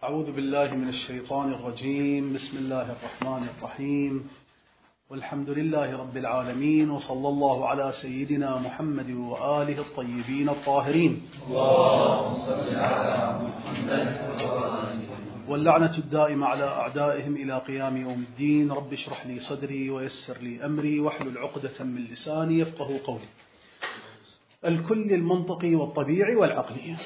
أعوذ بالله من الشيطان الرجيم. بسم الله الرحمن الرحيم، والحمد لله رب العالمين، وصلى الله على سيدنا محمد وآله الطيبين الطاهرين. اللهم صل على محمد واللعنة الدائمة على أعدائهم إلى قيام يوم الدين. رب اشرح لي صدري ويسر لي أمري واحلل عقدة من لساني يفقه قولي. الكل المنطقي والطبيعي والعقلي.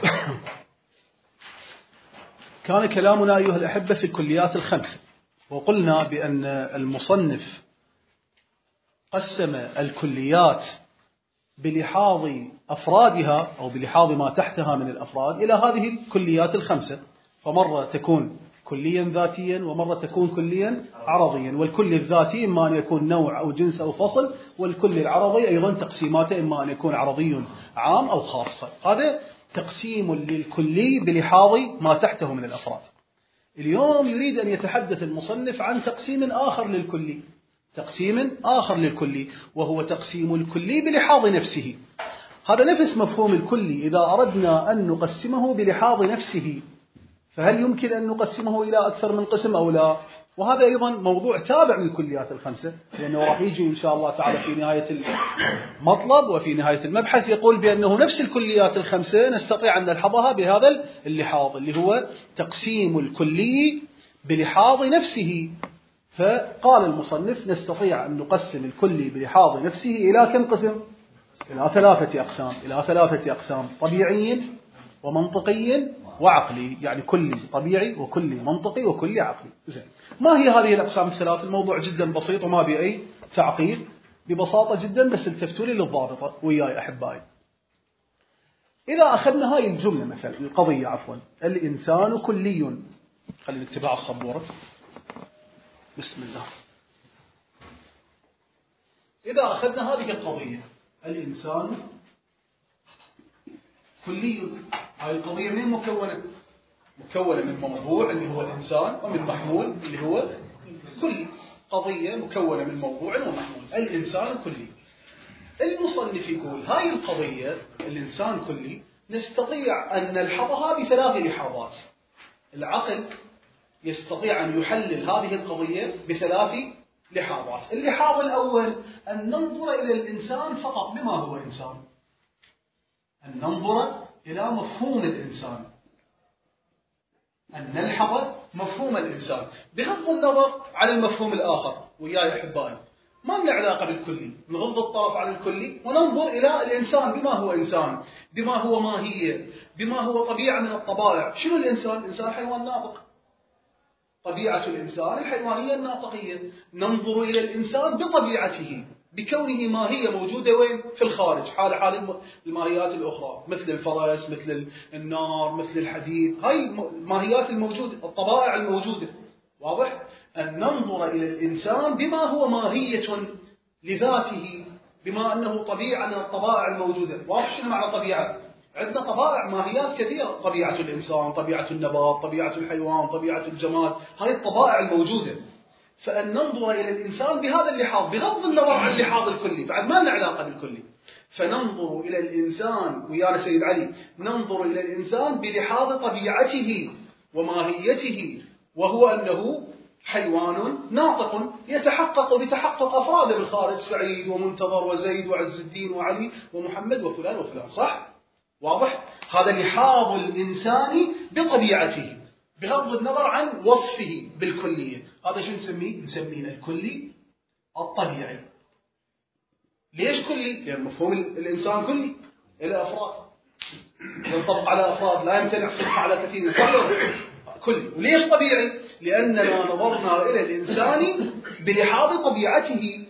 كان كلامنا أيها الأحبة في الكليات الخمسة، وقلنا بأن المصنف قسم الكليات بلحاظ أفرادها أو بلحاظ ما تحتها من الأفراد إلى هذه الكليات الخمسة، فمرة تكون كليا ذاتيا ومرة تكون كليا عرضيا. والكل الذاتي إما أن يكون نوع أو جنس أو فصل، والكل العرضي أيضا تقسيماته إما أن يكون عرضي عام أو خاصة. هذا تقسيم للكلي بلحاظ ما تحته من الأفراد. اليوم يريد أن يتحدث المصنف عن تقسيم آخر للكلي، تقسيم آخر للكلي، وهو تقسيم الكلي بلحاظ نفسه. هذا نفس مفهوم الكلي. إذا أردنا أن نقسمه بلحاظ نفسه فهل يمكن أن نقسمه إلى أكثر من قسم أو لا؟ وهذا أيضا موضوع تابع للكليات الخمسة، لأنه راح يجي إن شاء الله تعالى في نهاية المطلب وفي نهاية المبحث يقول بأنه نفس الكليات الخمسة نستطيع أن نلحظها بهذا اللحاظ اللي هو تقسيم الكلي بلحاظ نفسه. فقال المصنف نستطيع أن نقسم الكلي بلحاظ نفسه إلى كم قسم؟ إلى ثلاثة أقسام: طبيعي ومنطقي وعقلي، يعني كلي طبيعي وكلي منطقي وكلي عقلي. زين، ما هي هذه الأقسام الثلاث؟ الموضوع جدا بسيط وما بأي تعقيد، ببساطة جدا، بس التفتوا لي للضابطة وياي أحبائي. إذا أخذنا هاي الجملة مثلا، القضية عفوا، الإنسان كلي، خلينا نكتبها على السبورة. بسم الله. إذا أخذنا هذه القضية الإنسان كلي، هاي القضية من مكونة؟ مكونة من موضوع اللي هو الإنسان، ومن محمول اللي هو كلي. قضية مكونة من موضوع ومحمول، الإنسان كلي. المصنف يقول هاي القضية الإنسان كلي نستطيع أن نلحظها بثلاث لحاظات. العقل يستطيع أن يحلل هذه القضية بثلاث لحاظات. اللحاظ الأول أن ننظر إلى الإنسان فقط بما هو إنسان، أن ننظر إلى مفهوم الإنسان، أن نلحظ مفهوم الإنسان بغض النظر عن المفهوم الآخر. وياي أحبائي، ما لنا علاقة بالكلي، نغض الطرف عن الكلي وننظر إلى الإنسان بما هو إنسان، بما هو ماهية، بما هو طبيعة من الطبائع. شنو الإنسان؟ الإنسان حيوان ناطق، طبيعة الإنسان الحيوانية الناطقية. ننظر إلى الإنسان بطبيعته، بكونه ماهية موجودة وين؟ في الخارج، حال الماهيات الأخرى، مثل الفرس، مثل النار، مثل الحديد. هاي الماهيات الموجودة، الطبائع الموجودة. واضح؟ أن ننظر إلى الإنسان بما هو ماهية لذاته، بما أنه طبيعة من الطبائع الموجودة. واضح شنو معنى طبيعة؟ عندنا طبائع، ماهيات كثيرة: طبيعة الإنسان، طبيعة النبات، طبيعة الحيوان، طبيعة الجماد. هاي الطبائع الموجودة. فأن ننظر إلى الإنسان بهذا اللحاظ بغض النظر عن اللحاظ الكلي، بعد ما لنا علاقة بالكلي. فننظر إلى الإنسان، ويانا سيد علي، ننظر إلى الإنسان بلحاظ طبيعته وماهيته، وهو أنه حيوان ناطق يتحقق بتحقق أفراده بالخارج: سعيد ومنتظر وزيد وعز الدين وعلي ومحمد وفلان وفلان. صح؟ واضح؟ هذا لحاظ الإنسان بطبيعته بغض النظر عن وصفه بالكلية. هذا شو نسميه؟ نسميه الكلي الطبيعي. ليش كلي؟ لأن مفهوم الإنسان كلي، إلى أفراد، ينطبق على أفراد، لا يمتنع صدق على كثير. كلي. وليش طبيعي؟ لأننا نظرنا إلى الإنسان بلحاظ طبيعته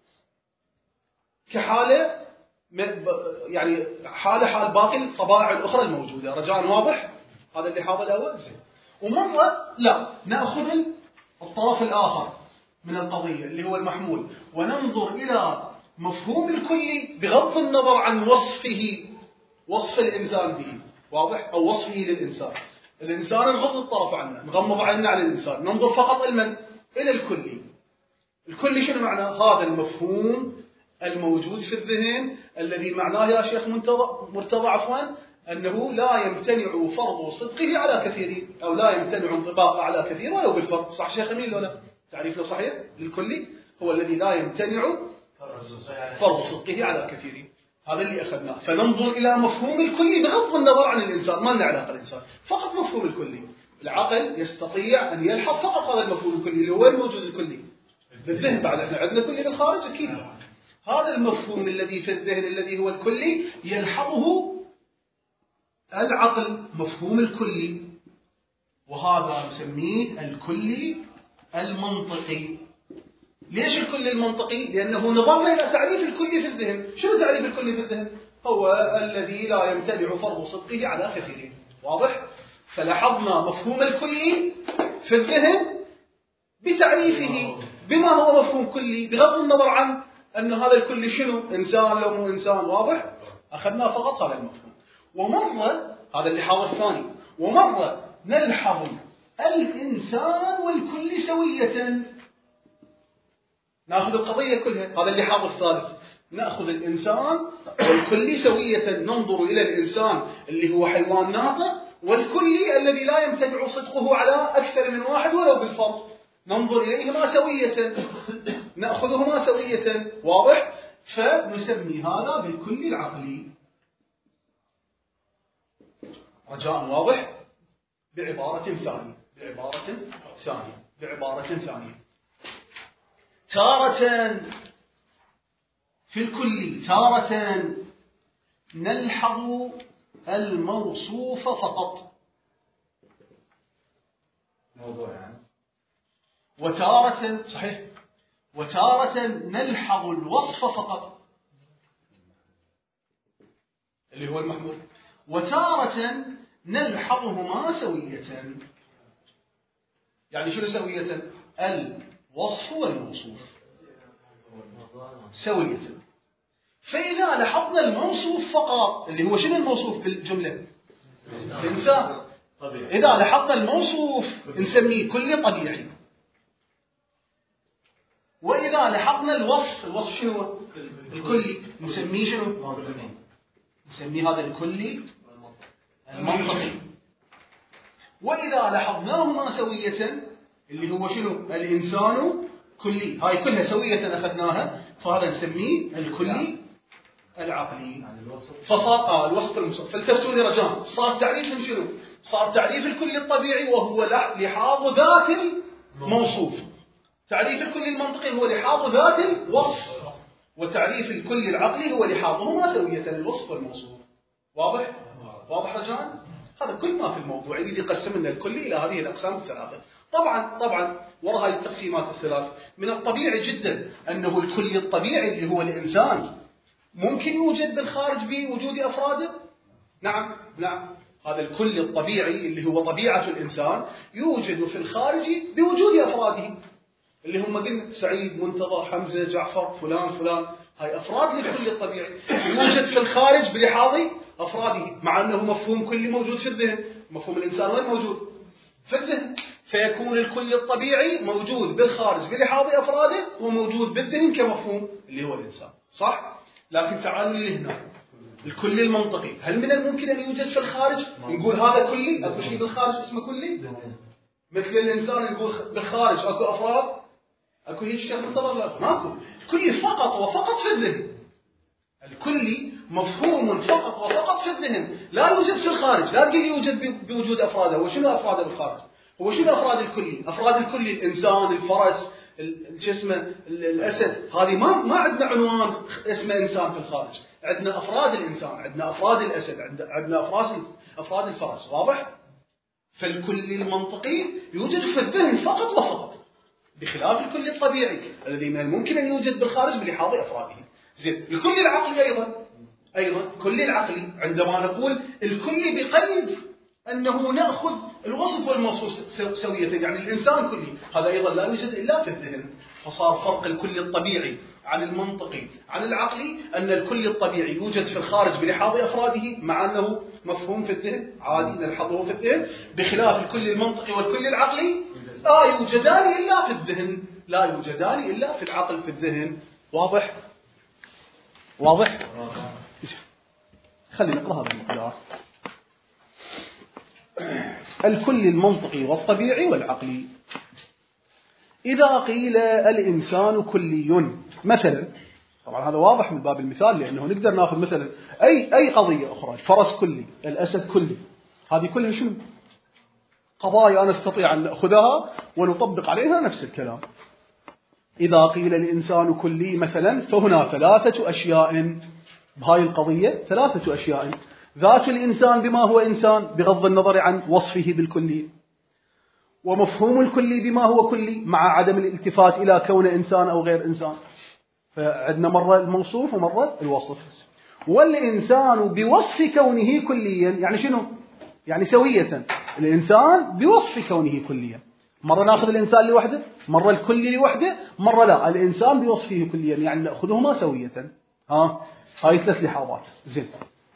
كحالة، يعني حال باقي الطبائع الأخرى الموجودة. رجاء واضح؟ هذا اللحاظ الأول. زين. ومرة لا، نأخذ الطرف الآخر من القضية اللي هو المحمول، وننظر إلى مفهوم الكلي بغض النظر عن وصف الإنسان به. واضح؟ أو وصفه للإنسان. الإنسان نغض الطرف عنه، نغمض عنا عن الإنسان، ننظر فقط إلى الكلي. الكلي شنو معناه؟ هذا المفهوم الموجود في الذهن الذي معناه يا شيخ مرتضى عفوا أنه لا يمتنع فرض صدقه على كثير، أو لا يمتنع انطباقه على كثير ولو بالفرض. صح شيخ أمين لو لا؟ تعريف له صحيح للكلي هو الذي لا يمتنع فرض صدقه على كثير. هذا اللي أخذناه. فننظر إلى مفهوم الكلي بغض النظر عن الإنسان، ما لنا علاقة الإنسان، فقط مفهوم الكلي. العقل يستطيع أن يلحظ فقط هذا المفهوم الكلي اللي هو الموجود الكلي بالذهن. بعد احنا عندنا كلي بالخارج أكيد. هذا المفهوم الذي في الذهن الذي هو الكلي يلحظه العقل، مفهوم الكلي، وهذا نسميه الكلي المنطقي. ليش الكلي المنطقي؟ لأنه نظرنا إلى تعريف الكلي في الذهن. شنو تعريف الكلي في الذهن؟ هو الذي لا يمتنع فرض صدقه على كثيرين. واضح؟ فلاحظنا مفهوم الكلي في الذهن بتعريفه بما هو مفهوم كلي، بغض النظر عن أن هذا الكلي شنو، إنسان لو مو إنسان. واضح؟ أخذنا فقط هذا المفهوم. ومرة هذا اللحاظ الثاني، ومرة نلحظ الإنسان والكل سوية. نأخذ القضية كلها، هذا اللحاظ الثالث. نأخذ الإنسان والكل سوية، ننظر إلى الإنسان اللي هو حيوان ناطق، والكلي الذي لا يمتنع صدقه على أكثر من واحد ولو بالفرض، ننظر إليهما سوية، نأخذهما سوية. واضح؟ فنسمي هذا بالكلي العقلي. رجاء واضح؟ بعبارة ثانية. تارة في الكلي، تارة نلحظ الموصوف فقط، موضوع يعني. وتارة صحيح، وتارة نلحظ الوصف فقط اللي هو المحمول، وتارة نلحظهما سوية. يعني شنو سوية؟ الوصف والموصوف سوية. فإذا لاحظنا الموصوف فقط اللي هو شنو الموصوف بالجملة؟ الإنسان. إذا لاحظنا الموصوف نسميه كلي طبيعي. وإذا لاحظنا الوصف شنو هو؟ الكلي، نسميه شنو؟ نسميه هذا الكلي المنطقي. وإذا لاحظناهما سوية اللي هو شنو؟ الإنسان كلي، هاي كلها سوية أخذناها، فهذا نسميه الكلي العقلي. فصار الوصف الموصوف. فالتفتوا لي رجاء، صار تعريف من شنو؟ صار تعريف الكلي الطبيعي وهو لحاظ ذات الموصوف. تعريف الكلي المنطقي هو لحاظ ذات الوصف. وتعريف الكلي العقلي هو لحاظهما سوية الوصف والموصوف. واضح؟ واضح رجاء؟ هذا كل ما في الموضوع اللي يقسم لنا الكلي إلى هذه الأقسام الثلاثة. طبعا وراء هذه التقسيمات الثلاث من الطبيعي جدا أنه الكلي الطبيعي اللي هو الإنسان ممكن يوجد بالخارج بوجود أفراده. نعم هذا الكلي الطبيعي اللي هو طبيعة الإنسان يوجد في الخارج بوجود أفراده اللي هم قلنا سعيد، منتظر، حمزة، جعفر، فلان. هاي أفراد للكلي الطبيعي يوجد في الخارج بلحاظ أفراده، مع أنه مفهوم كلي موجود في الذهن. مفهوم الإنسان وين موجود؟ في الذهن. فيكون الكلي الطبيعي موجود بالخارج بلحاظ أفراده وموجود بالذهن كمفهوم اللي هو الإنسان. صح؟ لكن تعالوا لي هنا الكلي المنطقي، هل من الممكن أن يوجد في الخارج؟ نقول هذا كلي، أكو شيء بالخارج اسمه كلي؟ مثل الإنسان نقول بالخارج أكو أفراد؟ أكو هيك شيء منتظر؟ لا، ماكو. الكلي فقط وفقط في الذهن. الكلي مفهوم فقط وفقط في الذهن، لا يوجد في الخارج. لا تقول يوجد بوجود أفراده. وشنو أفراده بالخارج؟ هو شنو أفراد الكلي؟ أفراد الكلي الإنسان، الفرس، الجسم، الأسد. هذه ما عندنا عنوان اسمه إنسان في الخارج. عندنا أفراد الإنسان، عندنا أفراد الأسد، عندنا أفراد الفرس. واضح؟ فالكلي المنطقي يوجد في الذهن فقط وفقط، بخلاف الكلي الطبيعي الذي من الممكن أن يوجد بالخارج بلحاظ أفراده. زين، الكلي العقلي أيضا كلي العقلي عندما نقول الكلي بقيد أنه نأخذ الوصف والموصوف سوية، يعني الإنسان كلي، هذا أيضا لا يوجد إلا في الذهن. فصار فرق الكلي الطبيعي عن المنطقي عن العقلي أن الكلي الطبيعي يوجد في الخارج بلحاظ أفراده، مع أنه مفهوم في الذهن عادي نلحظه في الذهن، بخلاف الكلي المنطقي والكلي العقلي لا يوجدان إلا في الذهن، لا يوجدان إلا في العقل في الذهن. واضح؟ خلينا نقرأ هذا المقدار. الكلي المنطقي والطبيعي والعقلي. إذا قيل الإنسان كلي مثلا، طبعا هذا واضح من باب المثال، لأنه نقدر نأخذ مثلا أي قضية أخرى، الفرس كلي، الأسد كلي، هذه كلها شنو؟ قضايا نستطيع أن نأخذها ونطبق عليها نفس الكلام. إذا قيل الإنسان كلي مثلا، فهنا 3 أشياء بهاي القضية، 3 أشياء: ذات الإنسان بما هو إنسان بغض النظر عن وصفه بالكلي، ومفهوم الكلي بما هو كلي مع عدم الالتفات إلى كون إنسان أو غير إنسان. فعندنا مرة الموصوف ومرة الوصف. والإنسان بوصف كونه كليا، يعني شنو؟ يعني سوية، الإنسان بوصف كونه كليا. مرة نأخذ الإنسان لوحده، مرة الكلي لوحده، مرة لا، الإنسان بوصفه كليا، يعني نأخذهما سوية. هاي 3 لحاظات. زين.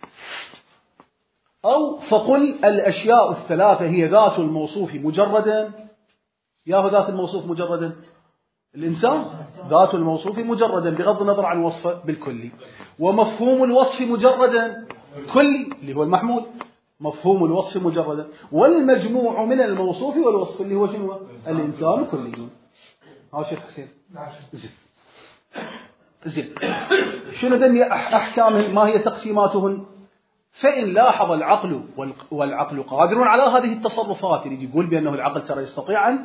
أو فقل الأشياء ال3 هي ذات الموصوف مجردا. ياهو ذات الموصوف مجردا، الإنسان ذات الموصوف مجردا بغض النظر عن وصفه بالكلي، ومفهوم الوصف مجردا كلي اللي هو المحمول، مفهوم الوصف مجردا، والمجموع من الموصوف والوصف اللي هو شنو؟ الإنسان كلي. ها شيخ حسين. زين. شنو ذني أحكامهن؟ ما هي تقسيماتهن؟ فإن لاحظ العقل، والعقل قادر على هذه التصرفات، يقول بأنه العقل ترى يستطيع أن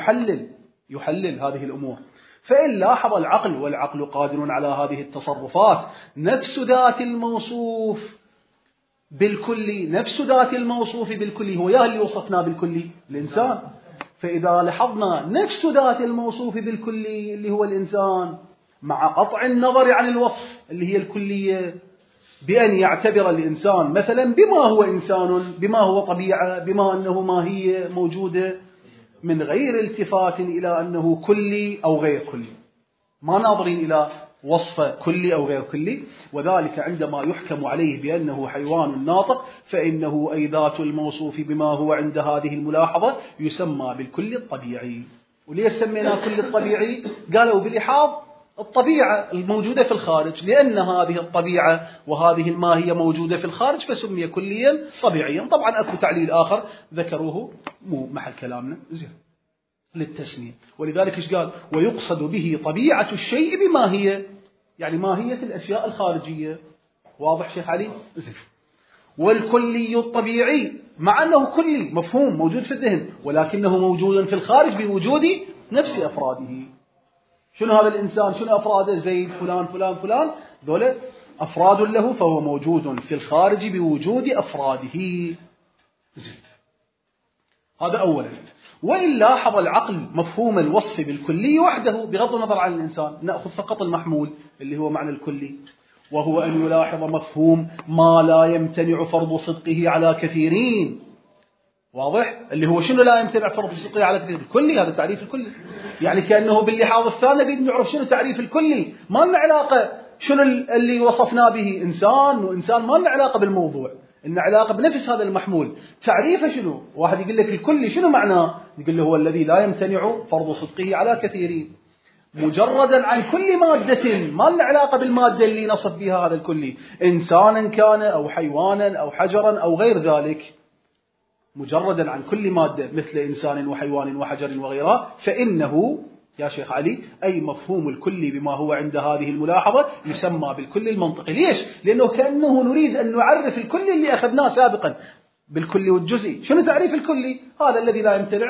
يحلل هذه الأمور. فإن لاحظ العقل، والعقل قادر على هذه التصرفات، نفس ذات الموصوف بالكلي، نفس ذات الموصوف بالكلي هو اللي وصفنا بالكلي الإنسان. فإذا لاحظنا نفس ذات الموصوف بالكلي اللي هو الإنسان، مع قطع النظر عن الوصف اللي هي الكلية، بأن يعتبر الإنسان مثلا بما هو إنسان، بما هو طبيعة، بما أنه ماهية موجودة، من غير التفات إلى أنه كلي أو غير كلي، ما ناظرين إلى وصف كلي أو غير كلي. وذلك عندما يحكم عليه بأنه حيوان ناطق، فإنه أي ذات الموصوف بما هو عند هذه الملاحظة يسمى بالكل الطبيعي. وليه سمينا كل الطبيعي؟ قالوا بلحاظ الطبيعة الموجودة في الخارج، لأن هذه الطبيعة وهذه الماهية موجودة في الخارج فسمي كليا طبيعيا. طبعا أكو تعليل آخر ذكروه مو محل كلامنا، زين، للتسمية. ولذلك إيش قال؟ ويقصد به طبيعة الشيء بما هي، يعني ماهية الأشياء الخارجية. واضح شيخ علي؟ زين. والكلي الطبيعي مع أنه كلي مفهوم موجود في الذهن، ولكنه موجود في الخارج بوجود نفس أفراده. شنو هذا الإنسان؟ شنو أفراده؟ زيد، فلان فلان فلان، ذولا أفراد له، فهو موجود في الخارج بوجود أفراده. زين. هذا أولا. وإن لاحظ العقل مفهوم الوصف بالكلي وحده بغض النظر عن الإنسان، نأخذ فقط المحمول اللي هو معنى الكلي، وهو أن يلاحظ مفهوم ما لا يمتنع فرض صدقه على كثيرين. واضح؟ اللي هو شنو لا يمتنع فرض صدقه على كثيرين؟ الكلي، هذا تعريف الكلي. يعني كأنه باللحاظ الثاني بيد نعرف شنو تعريف الكلي، ما لنا علاقة شنو اللي وصفنا به إنسان وإنسان، ما لنا علاقة بالموضوع، إن علاقة بنفس هذا المحمول. تعريفه شنو؟ واحد يقول لك الكلي شنو معناه؟ يقول له هو الذي لا يمتنع فرض صدقه على كثيرين، مجردا عن كل مادة، ما لنا علاقة بالمادة اللي نصف بها هذا الكلي، إنسانا كان أو حيوانا أو حجرا أو غير ذلك، مجردا عن كل مادة مثل إنسان وحيوان وحجر وغيرها. فإنه يا شيخ علي أي مفهوم الكلي بما هو عند هذه الملاحظة يسمى بالكل المنطقي. ليش؟ لأنه كأنه نريد أن نعرف الكل اللي أخذناه سابقا بالكلي والجزئي. شنو تعريف الكلي؟ هذا الذي لا يمتنع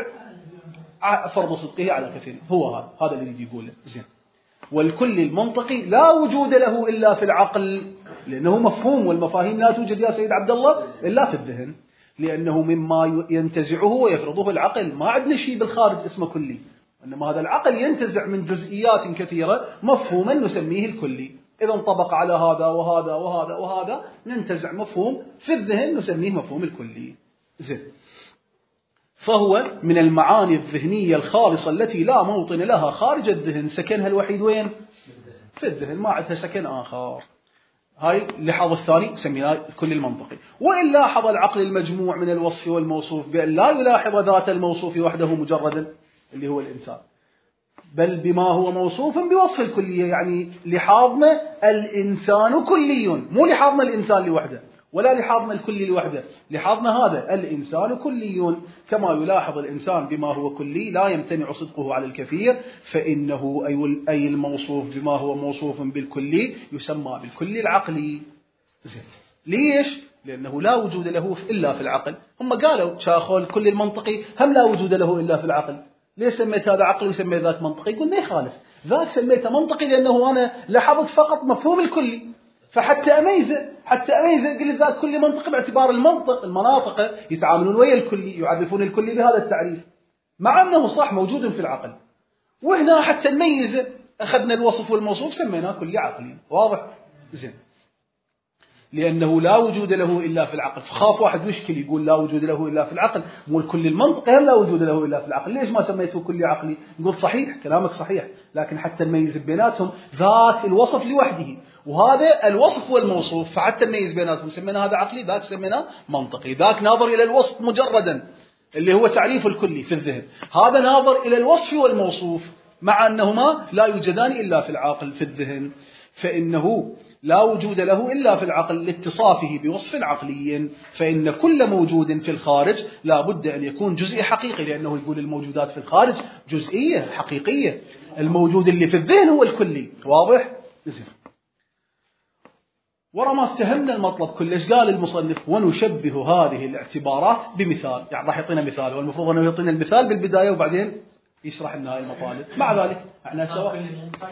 فرض صدقه على كثير، هو هذا الذي يقوله. زين. والكل المنطقي لا وجود له إلا في العقل، لأنه مفهوم، والمفاهيم لا توجد يا سيد عبد الله إلا في الذهن، لأنه مما ينتزعه ويفرضه العقل. ما عندنا شيء بالخارج اسمه كلي، إنما هذا العقل ينتزع من جزئيات كثيرة مفهوما نسميه الكلي. إذا انطبق على هذا وهذا وهذا وهذا ننتزع مفهوم في الذهن نسميه مفهوم الكلي. زين. فهو من المعاني الذهنية الخالصة التي لا موطن لها خارج الذهن، سكنها الوحيد وين؟ في الذهن، ما عندها سكن آخر. هاي اللحاظ الثاني سميناه الكل المنطقي. وإن لاحظ العقل المجموع من الوصف والموصوف بأن لا يلاحظ ذات الموصوف وحده مجردا اللي هو الإنسان، بل بما هو موصوف بوصف الكلية. يعني لحاظنا الإنسان كلي، مو لحاظنا الإنسان لوحده، ولا لحاظنا الكلي لوحده. لحاظنا هذا الإنسان كلي، كما يلاحظ الإنسان بما هو كلي لا يمتنع صدقه على الكثير، فإنه أي الموصوف بما هو موصوف بالكلي يسمى بالكلي العقلي. ليش؟ لأنه لا وجود له إلا في العقل. هم قالوا شاخوا الكل المنطقي هم لا وجود له إلا في العقل. ليش سميت هذا عقلي وسميت ذاك منطقي؟ يقول ما يخالف، ذاك سميته منطقي لأنه أنا لاحظت فقط مفهوم الكلي، فحتى أميزه قلت ذاك كلي منطقي باعتبار المناطق يتعاملون ويا الكلي، يعرفون الكلي بهذا التعريف، مع أنه صح موجود في العقل. وهنا حتى نميزه أخذنا الوصف والموصوف سميناه كلي عقلي. واضح؟ زين. لأنه لا وجود له إلا في العقل. فخاف واحد مشكل يقول لا وجود له إلا في العقل، مو الكل المنطقي لا وجود له إلا في العقل، ليش ما سميته كلي عقلي؟ نقول صحيح كلامك صحيح، لكن حتى نميز بيناتهم ذاك الوصف لوحده وهذا الوصف والموصوف، فحتى نميز بيناتهم سمينا هذا عقلي ذاك سميناه منطقي. ذاك ناظر إلى الوصف مجردا اللي هو تعريف الكلي في الذهن، هذا ناظر إلى الوصف والموصوف، مع أنهما لا يوجدان إلا في العقل في الذهن، فإنه لا وجود له إلا في العقل لاتصافه بوصف عقلي، فإن كل موجود في الخارج لا بد أن يكون جزئي حقيقي، لأنه يقول الموجودات في الخارج جزئية حقيقية، الموجود اللي في الذهن هو الكلي. واضح؟ زين. ورا ما افتهمنا المطلب كلش قال المصنف ونشبه هذه الاعتبارات بمثال، يعني راح يعطينا مثال، والمفروض أنه يعطينا المثال بالبداية وبعدين يشرح لنا هاي المطالب. مع ذلك احنا سوا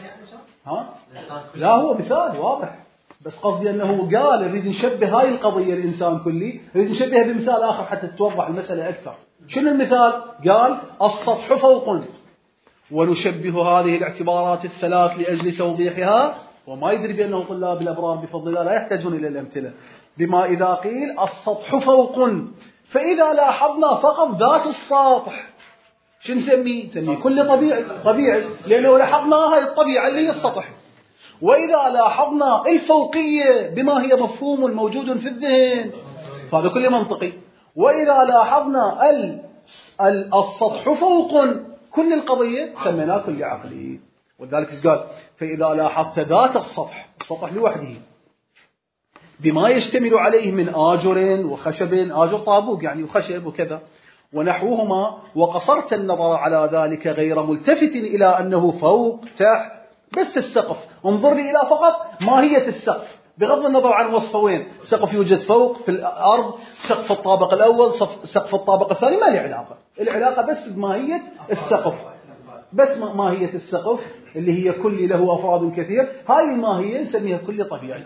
لا هو مثال واضح، بس قصدي أنه قال نريد نشبه هاي القضية الإنسان كلي، نريد نشبهها بمثال آخر حتى تتوضح المسألة أكثر. شنو المثال؟ قال السطح فوق، ونشبه هذه الاعتبارات الثلاث لأجل توضيحها، وما يدري بأنه طلاب الأبرار بفضل الله لا يحتاجون إلى الأمثلة، بما إذا قيل السطح فوق، فإذا لاحظنا فقط ذات السطح شو نسميه؟ نسميه كل طبيعي، لأنه لاحظنا هاي الطبيعة اللي هي السطح. وإذا لاحظنا الفوقية بما هي مفهوم موجود في الذهن فهذا كل منطقي. وإذا لاحظنا السطح فوق كل القضية سميناه كل عقلي. ولذلك قال فإذا لاحظت ذات السطح لوحده بما يشتمل عليه من آجر وخشب، آجر طابوق يعني وخشب وكذا ونحوهما، وقصرت النظر على ذلك غير ملتفت إلى أنه فوق تحت بس السقف، انظر لي إلى فقط ماهية السقف بغض النظر عن وصفه وين. سقف يوجد فوق في الأرض، سقف الطابق الأول، سقف الطابق الثاني، ما له علاقة، العلاقة بس بماهية السقف، بس ماهية السقف اللي هي كل له أفراد كثير، هاي الماهية نسميها كل طبيعي.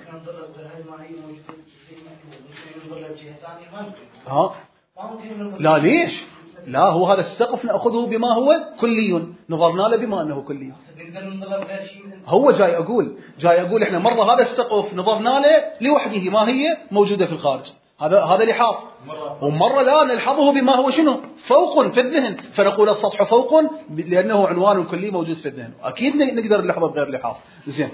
لا ليش؟ لا هو هذا السقف نأخذه بما هو كلي، نظرنا له بما أنه كلي. هو جاي أقول إحنا مرة هذا السقف نظرنا له لوحده ما هي موجودة في الخارج، هذا لحاظ، ومرة لا نلحظه بما هو شنو فوق في الذهن، فنقول السطح فوق لأنه عنوان كلي موجود في الذهن. أكيد نقدر نلحظه بغير لحاظ. زين.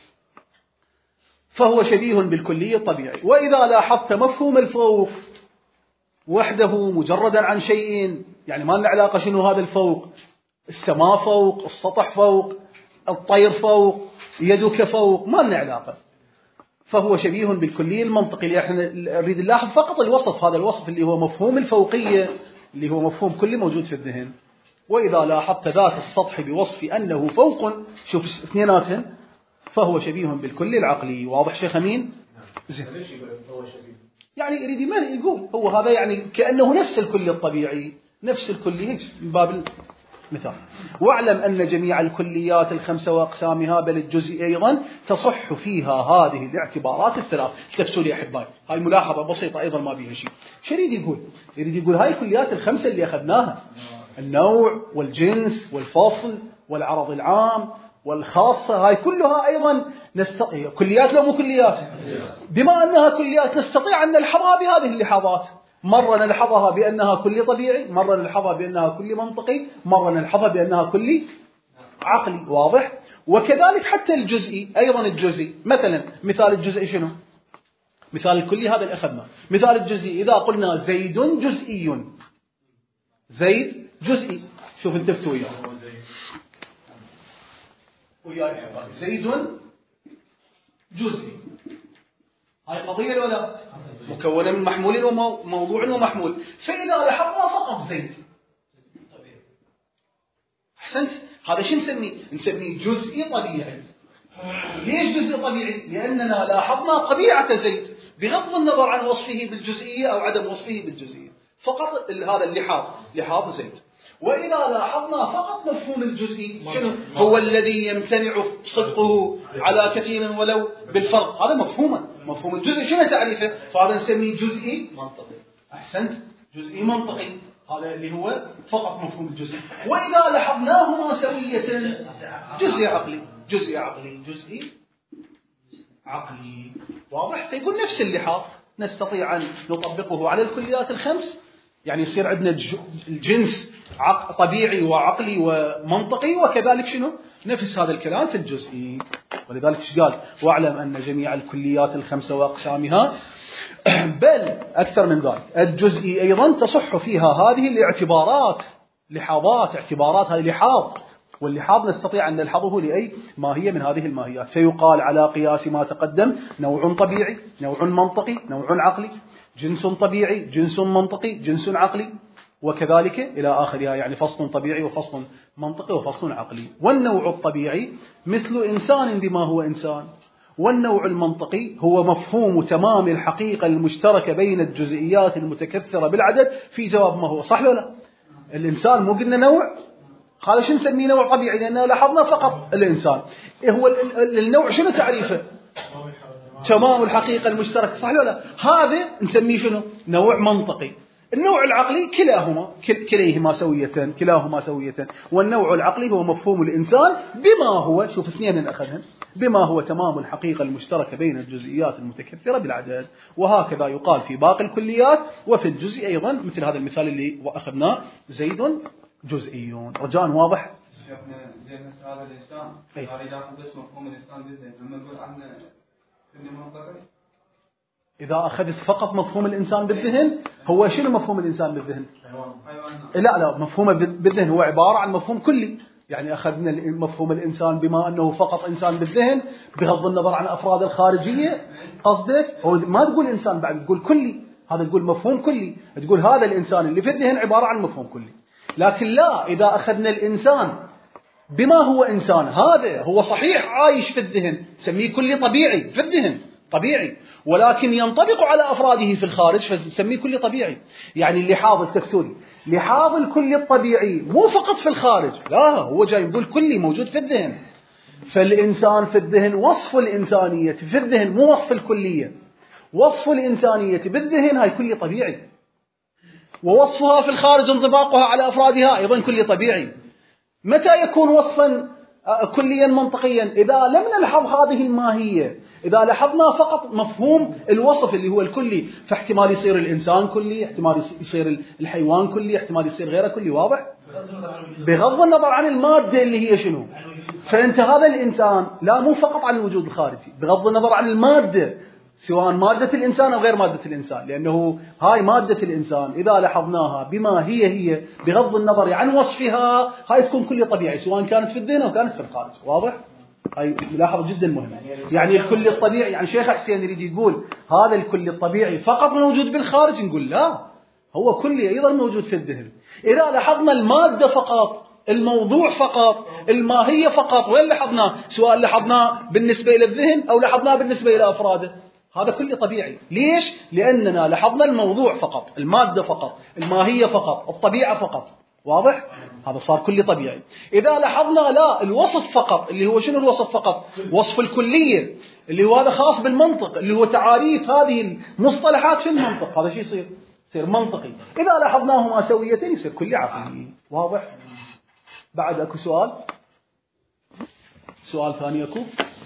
فهو شبيه بالكلي الطبيعي. وإذا لاحظت مفهوم الفوق وحده مجردا عن شيء، يعني ما لنا علاقة شنو هذا الفوق، السماء فوق، السطح فوق، الطير فوق، يدك فوق، ما لنا علاقة، فهو شبيه بالكلي المنطقي. اللي احنا نريد نلاحظ فقط الوصف، هذا الوصف اللي هو مفهوم الفوقية اللي هو مفهوم كلي موجود في الذهن. وإذا لاحظت ذات السطح بوصف أنه فوق، شوف اثنيناتهم، فهو شبيه بالكلي العقلي. واضح شيخ أمين؟ زين. يعني يريد من يقول هو هذا يعني كأنه نفس الكلي الطبيعي، نفس الكلي هيك من باب المثال. واعلم أن جميع الكليات الخمسة وأقسامها بل الجزء أيضا تصح فيها هذه الاعتبارات الثلاث. تفسوا لي أحبائي، هاي ملاحظة بسيطة أيضا ما بيها شيء. شو يريد يقول هاي الكليات الخمسة اللي أخذناها، النوع والجنس والفصل والعرض العام والخاصة، هاي كلها أيضا كليات لو مو كليات، بما أنها كليات نستطيع أن نلحظها بهذه اللحظات، مرة نلحظها بأنها كلي طبيعي، مرة نلحظها بأنها كلي منطقي، مرة نلحظها بأنها كلي عقلي. واضح؟ وكذلك حتى الجزئي أيضا، الجزئي مثلا مثال الجزئي شنو؟ مثال الكلي هذا اللي أخذناه. مثال الجزئي إذا قلنا زيد جزئي، زيد جزئي، شوف انتفتوا وياي زيد جزئي، هاي قضية ولا مكونة من محمول وموضوع ومحمول. فإذا لحظنا فقط زيد، أحسنت، هذا شو نسميه؟ نسميه جزئي طبيعي. ليش جزء طبيعي؟ لأننا لاحظنا طبيعة زيد بغض النظر عن وصفه بالجزئية أو عدم وصفه بالجزئية، فقط هذا لحاظ زيد. وإذا لاحظنا فقط مفهوم الجزئي، شنو هو الذي يمتنع صدقه على كثير ولو بالفرق، هذا مفهوم الجزئي شنو تعريفه؟ فهذا نسميه جزئي منطقي. أحسنت، جزئي منطقي، هذا اللي هو فقط مفهوم الجزئي. وإذا لاحظناهما سوية، جزئي عقلي، واضح؟ فيقول نفس اللحاظ نستطيع أن نطبقه على الكليات الخمس، يعني يصير عندنا الجنس طبيعي وعقلي ومنطقي، وكذلك شنو؟ نفس هذا الكلام في الجزئي. ولذلك ايش قال؟ واعلم أن جميع الكليات الخمسة وأقسامها بل أكثر من ذلك الجزئي أيضا تصح فيها هذه الاعتبارات، اعتبارات هذه لحاظ، واللحاظ نستطيع أن نلحظه لأي ماهية من هذه الماهيات. فيقال على قياس ما تقدم نوع طبيعي، نوع منطقي، نوع عقلي، جنس طبيعي، جنس منطقي، جنس عقلي، وكذلك إلى آخرها، يعني فصل طبيعي وفصل منطقي وفصل عقلي. والنوع الطبيعي مثل إنسان بما هو إنسان، والنوع المنطقي هو مفهوم تمام الحقيقة المشتركة بين الجزئيات المتكثرة بالعدد في جواب ما هو. صح ولا لا؟ الإنسان مو قلنا نوع، هذا شو نسميه نوع طبيعي؟ لأننا لاحظنا فقط الإنسان. هو النوع شنو تعريفه؟ تمام الحقيقة المشتركة. صح ولا لا؟ هذا نسميه شنو؟ نوع منطقي. النوع العقلي كليهما سوية. والنوع العقلي هو مفهوم الإنسان بما هو، شوف اثنين نأخذهم، بما هو تمام الحقيقة المشتركة بين الجزئيات المتكثرة بالعدد. وهكذا يقال في باقي الكليات وفي الجزء أيضا، مثل هذا المثال اللي أخذناه، زيد جزئيون. رجاء واضح؟ شيخنا زين بس هذا الإنسان أريد أخذ بس مفهوم الإنسان بالذهن، لما نقول عنه كل منطقي. إذا أخذت فقط مفهوم الإنسان بالذهن، هو شنو مفهوم الإنسان بالذهن؟ لا، مفهوم بالذهن هو عبارة عن مفهوم كلي. يعني أخذنا مفهوم الإنسان بما أنه فقط إنسان بالذهن بغض النظر عن أفراد الخارجية. قصدك هو ما تقول إنسان بعد، تقول كلي، هذا تقول مفهوم كلي، تقول هذا الإنسان اللي في الذهن عبارة عن مفهوم كلي. لكن لا، إذا أخذنا الإنسان بما هو إنسان، هذا هو صحيح عايش في الذهن، سميه كلي طبيعي في الذهن طبيعي، ولكن ينطبق على أفراده في الخارج فسميه كلي طبيعي. يعني اللحاظ التكتوري، لحاظ الكلي الطبيعي مو فقط في الخارج، لا، هو جاي يقول كلي موجود في الذهن. فالإنسان في الذهن وصف الإنسانية في الذهن، مو وصف الكلية. وصف الإنسانية بالذهن هاي كلي طبيعي، ووصفها في الخارج انطباقها على أفرادها أيضا كلي طبيعي. متى يكون وصفا كليا منطقيا؟ إذا لم نلحظ هذه الماهية، إذا لاحظنا فقط مفهوم الوصف اللي هو الكلي، فاحتمال يصير الإنسان كلي، احتمال يصير الحيوان كلي، احتمال يصير غيره كلي. واضح؟ بغض النظر عن المادة اللي هي شنو. فأنت هذا الإنسان لا، مو فقط عن الوجود الخارجي، بغض النظر عن المادة، سواء مادة الإنسان أو غير مادة الإنسان، لأنه هاي مادة الإنسان إذا لاحظناها بما هي بغض النظر عن وصفها، هاي تكون كلي طبيعي سواء كانت في الذهن أو كانت في الخارج. واضح؟ هاي ملاحظة جدا مهمة. يعني الكل الطبيعي، يعني شيخ حسين يريد يقول هذا الكل الطبيعي فقط موجود بالخارج، نقول لا، هو كلي أيضا موجود في الذهن. إذا لاحظنا المادة فقط، الموضوع فقط، الماهية فقط، وين لاحظناه؟ سواء لاحظناه بالنسبة إلى الذهن أو لاحظناه بالنسبة إلى أفراده، هذا كله طبيعي. ليش؟ لأننا لاحظنا الموضوع فقط، المادة فقط، الماهية فقط، الطبيعة فقط. واضح؟ هذا صار كله طبيعي. إذا لاحظنا لا، الوصف فقط، اللي هو شنو الوصف فقط؟ وصف الكلية، اللي هو هذا خاص بالمنطق، اللي هو تعاريف هذه المصطلحات في المنطق، هذا شيء يصير منطقي. إذا لاحظناهما سويتين يصير كلي عقلي. واضح؟ بعد أكو سؤال ثاني أكو؟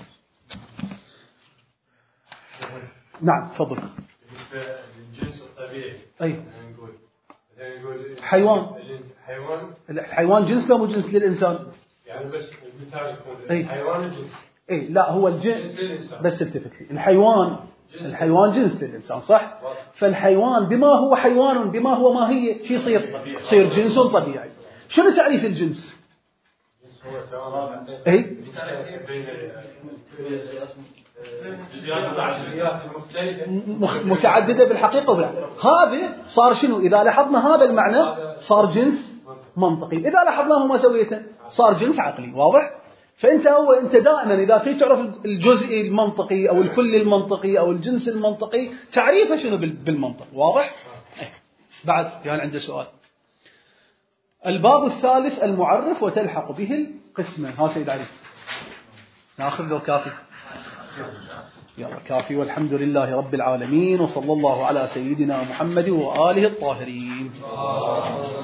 نعم تفضل. الجنس الطبيعي أي نقول الحيوان جنس لا مو جنس للإنسان؟ يعني بس المثال يكون أي. الحيوان جنس. أي لا، هو الجنس بس التفت، الحيوان جنس للإنسان، صح؟ فالحيوان بما هو حيوان بما هو ماهية شو يصير جنس طبيعي. شنو تعريف الجنس؟ هو أي الجزئيات المختلفة متعددة بالحقيقة ولا هذا صار شنو؟ إذا لاحظنا هذا المعنى صار جنس منطقي، إذا لاحظناه مسوية صار جنس عقلي. واضح؟ فأنت دائما إذا تريد تعرف الجزء المنطقي أو الكل المنطقي أو الجنس المنطقي تعريفه شنو بالمنطق. واضح؟ بعد يعني عنده سؤال. الباب الثالث المعرف وتلحق به القسمة. ها سيد علي ناخذ له كافي. يلا كافي. والحمد لله رب العالمين وصلى الله على سيدنا محمد وآله الطاهرين.